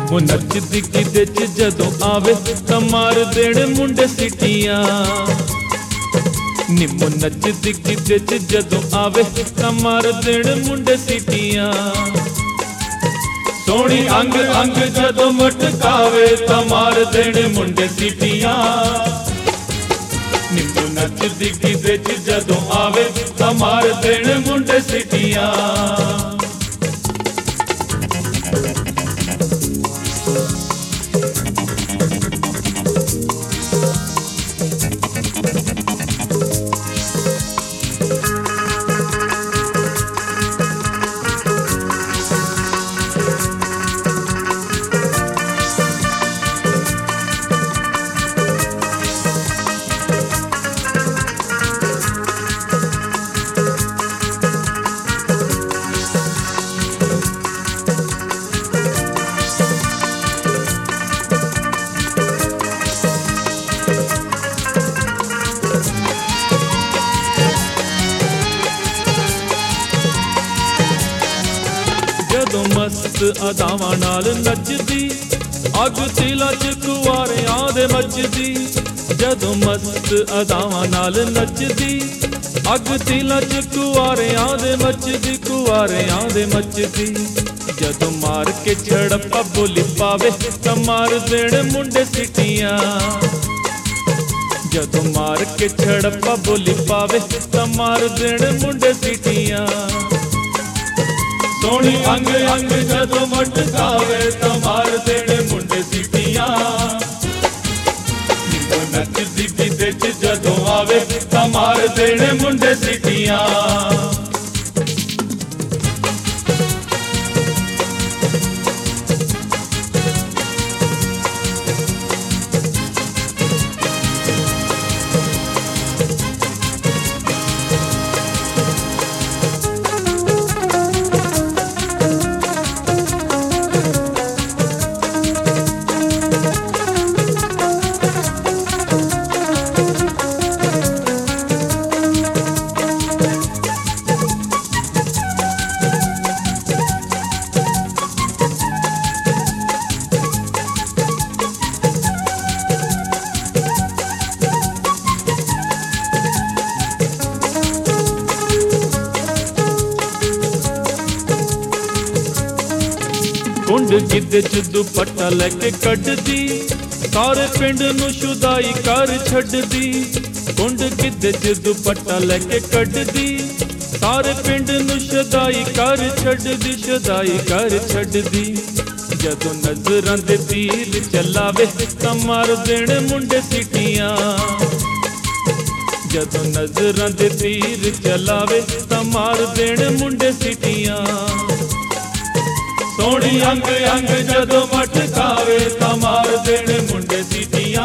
निम्मो नचदी गिद्दे च जदों आवे तां मार देण मुंडे सीटियां। निम्मो नचदी गिद्दे च जदों आवे तां मार देण मुंडे सीटियां। सोहणी अंग अंग जदों मटकावे तां मार देण मुंडे सीटियां। निम्मो नचदी गिद्दे च जदों आवे तां मार देण मुंडे सीटियां। जदों मस्त अदावां नाल नचदी अग दिलां च कुआरियां दे मचदी। जदों मस्त अदावां नाल नचदी अग दिलां च कुआरियां दे मचदी, कुआरियां दे मचदी। जदों मार के झड़प्पा बोली पावे तां मार देण मुंडे सीटियां। जदों मार के झड़प्पा बोली पावे तां मार देण मुंडे सीटियां। सोहणी अंग अंग जदों मटकावे तां मार देण मुंडे सीटियां। निम्मो नचदी गिद्दे च जदों आवे तां मार देण मुंडे सीटियां। कुंड गिद्दे च दुपट्टा लैके कड्डदी सारे पिंड नूं शुदाई कर छड्डदी। कुंड गिद्दे च दुपट्टा लैके कड्डदी सारे पिंड नूं शुदाई कर छड्डदी, शुदाई कर छड्डदी। जदों नज़रां दे तीर चलावे तां मार देण मुंडे सीटियां। जदों नज़रां दे तीर चलावे तां मार देण मुंडे सीटियां। सोहणी अंग अंग जदों मटकावे तां मार देण मुंडे सीटियां।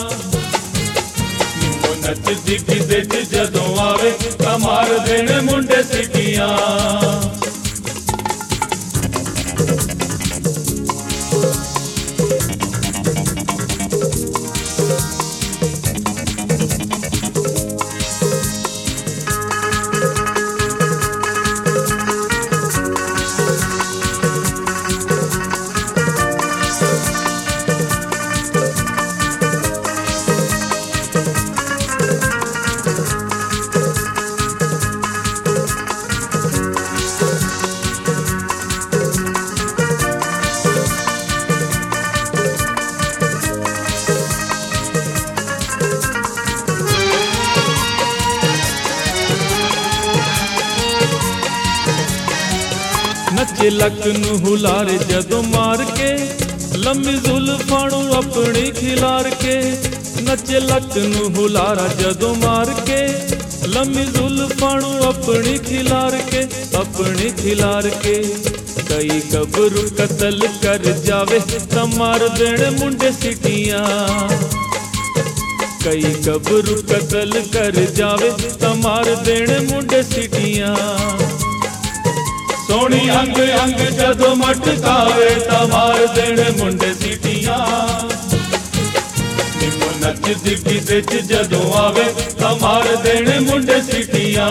निम्मो नचदी गिद्दे च जदों आवे तां मार देण मुंडे सीटियां। नचे लक नूं हुलारे जदों मार के लम्मी जुल्फां नूं अपनी खिलार के। नचे लक नूं हुलारा जदों मार के लम्मी जुल्फां नूं अपनी खिलार के, अपनी खिलार के। कई गबरू कतल कर जावे तां मार देण मुंडे सीटियां। कई गबरू कतल कर जावे तां मार देण मुंडे सीटियां। सोहणी अंग अंग जदों मटकावे तां मार देण मुंडे सीटियां। निम्मो नचदी गिद्दे च जदों आवे तां मार देण मुंडे सीटियां।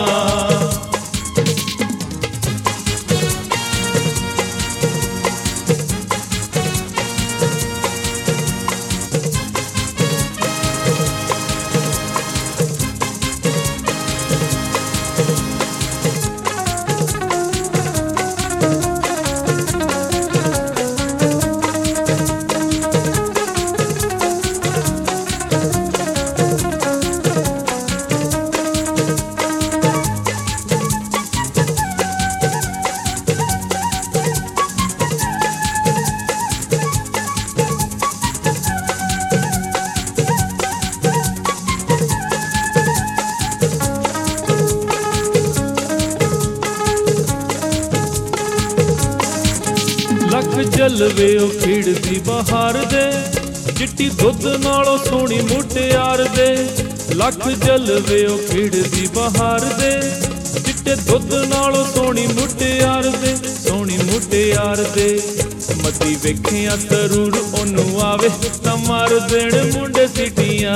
ਲੱਖ ਜਲਵੇ ਉਹ ਖਿੜਦੀ ਬਹਾਰ ਦੇ, ਚਿੱਟੀ ਦੁੱਧ ਨਾਲੋਂ ਸੋਹਣੀ ਮੁਟਿਆਰ ਦੇ। ਲੱਖ ਜਲਵੇ ਉਹ ਖਿੜਦੀ ਬਹਾਰ ਦੇ, ਚਿੱਟੇ ਦੁੱਧ ਨਾਲੋਂ ਸੋਹਣੀ ਮੁਟਿਆਰ ਦੇ, ਸੋਹਣੀ ਮੁਟਿਆਰ ਦੇ। ਮਤੀ ਵੇਖਿਆ ਜ਼ਰੂਰ ਉਹਨੂੰ ਆਵੇ ਤਾਂ ਮਾਰ ਦੇਣ ਮੁੰਡੇ ਸੀਟੀਆਂ।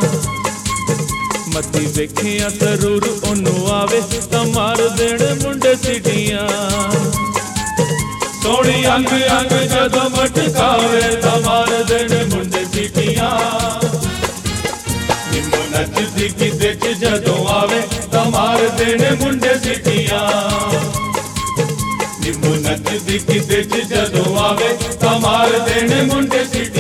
ਮਤੀ ਵੇਖਿਆ ਜ਼ਰੂਰ ਉਹਨੂੰ ਆਵੇ ਤਾਂ ਮਾਰ ਦੇਣ ਮੁੰਡੇ ਸੀਟੀਆਂ। ਸੋਹਣੀ ਅੰਗ ਅੰਗ ਜਦੋਂ ਮਟਕਾਵੇ ਤਾਂ ਮਾਰ ਦੇਣ ਮੁੰਡੇ ਸੀਟੀਆਂ। ਨਿੰਮੋ ਨੱਚਦੀ ਕਿਤੇ ਚ ਜਦੋਂ ਆਵੇ ਤਾਂ ਮਾਰ ਦੇਣ ਮੁੰਡੇ ਸੀਟੀਆਂ। ਨਿੰਮੋ ਨੱਚਦੀ ਕਿਤੇ ਚ ਜਦੋਂ ਆਵੇ ਤਾਂ ਮਾਰ ਦੇਣ ਮੁੰਡੇ ਸੀਟੀਆਂ।